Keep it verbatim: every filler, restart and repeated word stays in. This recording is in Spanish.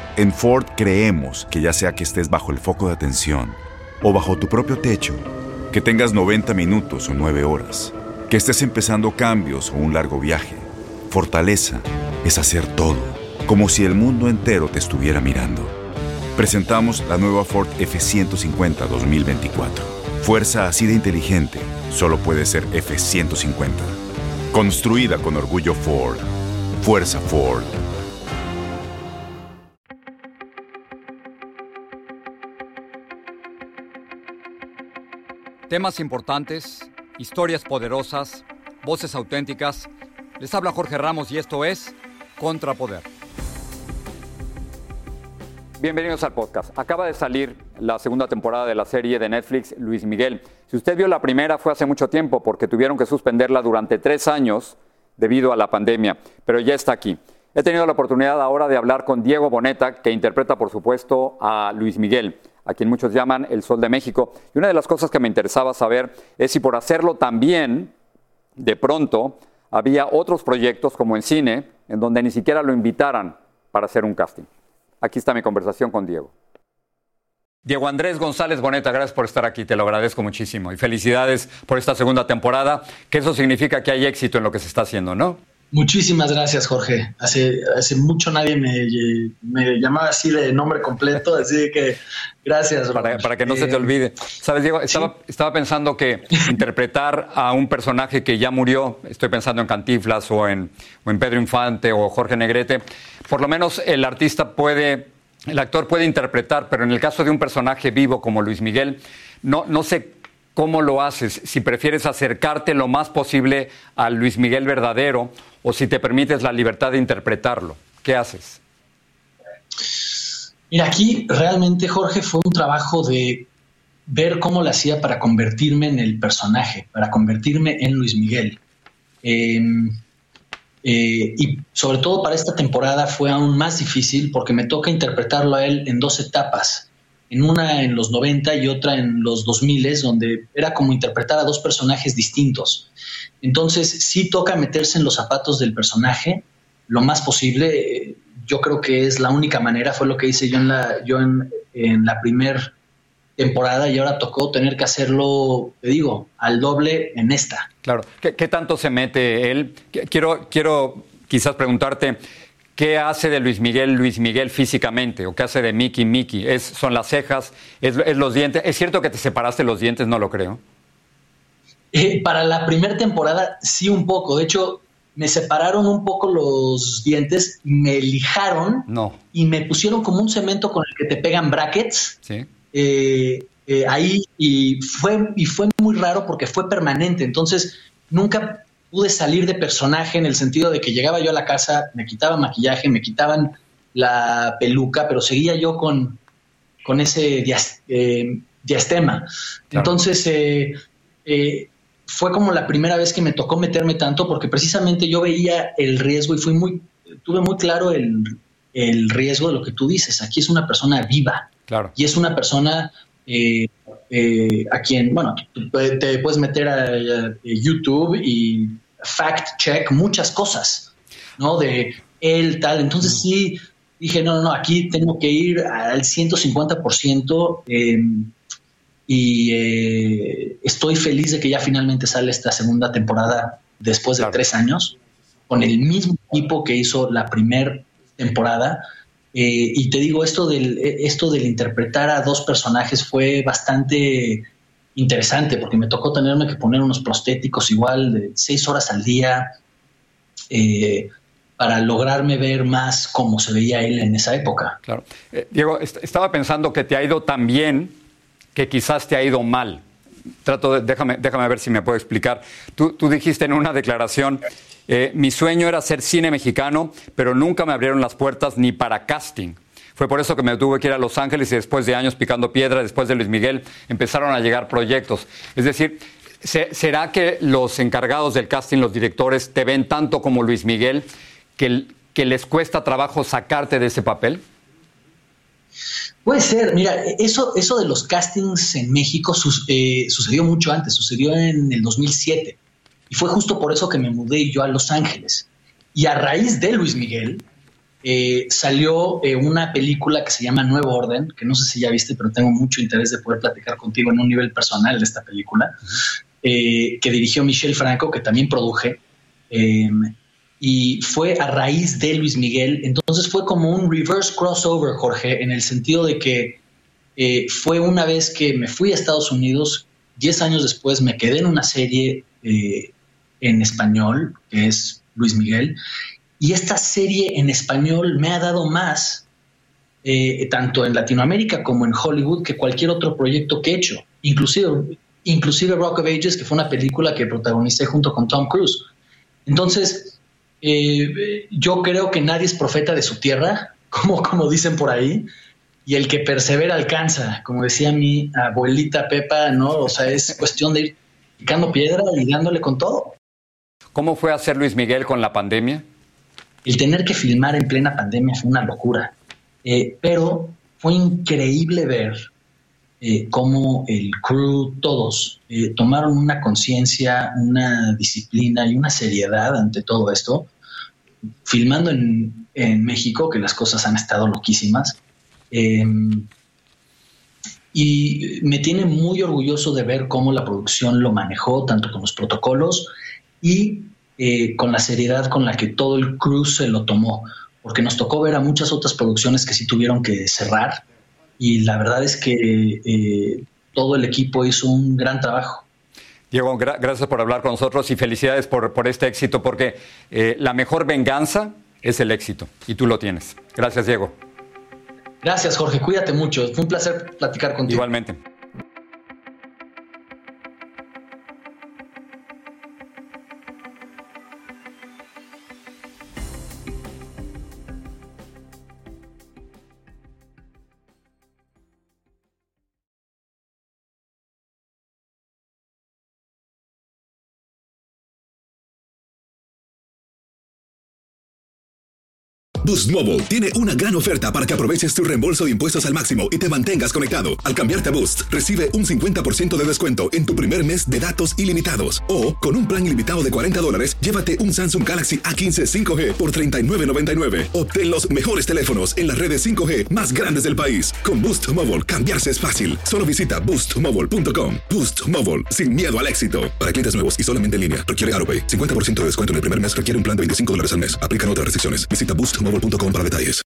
En Ford creemos que ya sea que estés bajo el foco de atención o bajo tu propio techo, que tengas noventa minutos o nueve horas, que estés empezando cambios o un largo viaje, fortaleza es hacer todo, como si el mundo entero te estuviera mirando. Presentamos la nueva Ford F ciento cincuenta dos mil veinticuatro. Fuerza así de inteligente solo puede ser F ciento cincuenta. Construida con orgullo Ford. Fuerza Ford. Temas importantes, historias poderosas, voces auténticas. Les habla Jorge Ramos y esto es Contrapoder. Bienvenidos al podcast. Acaba de salir la segunda temporada de la serie de Netflix Luis Miguel. Si usted vio la primera fue hace mucho tiempo porque tuvieron que suspenderla durante tres años debido a la pandemia, pero ya está aquí. He tenido la oportunidad ahora de hablar con Diego Boneta, que interpreta, por supuesto, a Luis Miguel, a quien muchos llaman el Sol de México. Y una de las cosas que me interesaba saber es si por hacerlo también, de pronto, había otros proyectos como en cine, en donde ni siquiera lo invitaran para hacer un casting. Aquí está mi conversación con Diego. Diego Andrés González Boneta, gracias por estar aquí, te lo agradezco muchísimo. Y felicidades por esta segunda temporada, que eso significa que hay éxito en lo que se está haciendo, ¿no? Muchísimas gracias, Jorge. Hace, hace mucho nadie me, me llamaba así de nombre completo, así que gracias. Para, para que no eh, se te olvide. Sabes, Diego, estaba, ¿sí? estaba pensando que interpretar a un personaje que ya murió, estoy pensando en Cantinflas o en, o en Pedro Infante o Jorge Negrete, por lo menos el artista puede, el actor puede interpretar, pero en el caso de un personaje vivo como Luis Miguel, no, no sé cómo lo haces, si prefieres acercarte lo más posible al Luis Miguel verdadero o si te permites la libertad de interpretarlo. ¿Qué haces? Mira, aquí realmente, Jorge, fue un trabajo de ver cómo lo hacía para convertirme en el personaje, para convertirme en Luis Miguel. Eh, eh, y sobre todo para esta temporada fue aún más difícil porque me toca interpretarlo a él en dos etapas. En una en los noventa y otra en los dos mil, donde era como interpretar a dos personajes distintos. Entonces, sí toca meterse en los zapatos del personaje lo más posible. Yo creo que es la única manera, fue lo que hice yo en la, yo en, en la primera temporada y ahora tocó tener que hacerlo, te digo, al doble en esta. Claro. ¿Qué, qué tanto se mete él? Quiero, quiero quizás preguntarte, ¿qué hace de Luis Miguel Luis Miguel físicamente? ¿O qué hace de Mickey Mickey? ¿Es, ¿Son las cejas? ¿Es, ¿Es los dientes? ¿Es cierto que te separaste los dientes? No lo creo. Eh, para la primera temporada, sí, un poco. De hecho, me separaron un poco los dientes, me lijaron no. y me pusieron como un cemento con el que te pegan brackets. Sí. Eh, eh, ahí y fue, y fue muy raro porque fue permanente. Entonces, nunca pude salir de personaje en el sentido de que llegaba yo a la casa, me quitaban maquillaje, me quitaban la peluca, pero seguía yo con, con ese dias, eh, diastema. Claro. Entonces, eh, eh, fue como la primera vez que me tocó meterme tanto porque precisamente yo veía el riesgo y fui muy, tuve muy claro el, el riesgo de lo que tú dices. Aquí es una persona viva. Claro. Y es una persona eh, eh, a quien, bueno, te puedes meter a, a YouTube y fact check muchas cosas, ¿no? De él, tal. Entonces sí dije, no, no, no, aquí tengo que ir al ciento cincuenta por ciento eh, y eh, estoy feliz de que ya finalmente sale esta segunda temporada después de claro. tres años con el mismo equipo que hizo la primera temporada. Eh, y te digo, esto del, esto del interpretar a dos personajes fue bastante interesante porque me tocó tenerme que poner unos prostéticos igual de seis horas al día eh, para lograrme ver más como se veía él en esa época. Claro. Eh, Diego, est- estaba pensando que te ha ido tan bien que quizás te ha ido mal. Trato de, déjame, déjame ver si me puedo explicar. Tú, tú dijiste en una declaración, eh, mi sueño era hacer cine mexicano, pero nunca me abrieron las puertas ni para casting. Fue por eso que me tuve que ir a Los Ángeles y después de años picando piedra, después de Luis Miguel, empezaron a llegar proyectos. Es decir, ¿será que los encargados del casting, los directores, te ven tanto como Luis Miguel que, que les cuesta trabajo sacarte de ese papel? Puede ser. Mira, eso, eso de los castings en México sus, eh, sucedió mucho antes, sucedió en el dos mil siete. Y fue justo por eso que me mudé yo a Los Ángeles. Y a raíz de Luis Miguel, eh, salió eh, una película que se llama Nuevo Orden, que no sé si ya viste, pero tengo mucho interés de poder platicar contigo en un nivel personal de esta película, eh, que dirigió Michel Franco, que también produje, eh, y fue a raíz de Luis Miguel. Entonces fue como un reverse crossover, Jorge, en el sentido de que eh, fue una vez que me fui a Estados Unidos, diez años después me quedé en una serie eh, en español, que es Luis Miguel, y esta serie en español me ha dado más, eh, tanto en Latinoamérica como en Hollywood, que cualquier otro proyecto que he hecho, inclusive, inclusive Rock of Ages, que fue una película que protagonicé junto con Tom Cruise. Entonces, eh, yo creo que nadie es profeta de su tierra, como, como dicen por ahí, y el que persevera alcanza, como decía mi abuelita Pepa, ¿no? O sea, es cuestión de ir picando piedra y dándole con todo. ¿Cómo fue hacer Luis Miguel con la pandemia? El tener que filmar en plena pandemia fue una locura, eh, pero fue increíble ver eh, cómo el crew, todos, eh, tomaron una conciencia, una disciplina y una seriedad ante todo esto, filmando en, en México, que las cosas han estado loquísimas. Eh, y me tiene muy orgulloso de ver cómo la producción lo manejó, tanto con los protocolos y eh, con la seriedad con la que todo el crew se lo tomó, porque nos tocó ver a muchas otras producciones que sí tuvieron que cerrar, y la verdad es que eh, todo el equipo hizo un gran trabajo. Diego, gra- gracias por hablar con nosotros y felicidades por, por este éxito, porque eh, la mejor venganza es el éxito, y tú lo tienes. Gracias, Diego. Gracias, Jorge. Cuídate mucho. Fue un placer platicar contigo. Igualmente. Boost Mobile tiene una gran oferta para que aproveches tu reembolso de impuestos al máximo y te mantengas conectado. Al cambiarte a Boost, recibe un cincuenta por ciento de descuento en tu primer mes de datos ilimitados. O, con un plan ilimitado de cuarenta dólares, llévate un Samsung Galaxy A quince cinco G por treinta y nueve noventa y nueve. Obtén los mejores teléfonos en las redes cinco G más grandes del país. Con Boost Mobile, cambiarse es fácil. Solo visita boost mobile punto com. Boost Mobile, sin miedo al éxito. Para clientes nuevos y solamente en línea, requiere AutoPay. cincuenta por ciento de descuento en el primer mes requiere un plan de veinticinco dólares al mes. Aplican otras restricciones. Visita boost mobile punto com para detalles.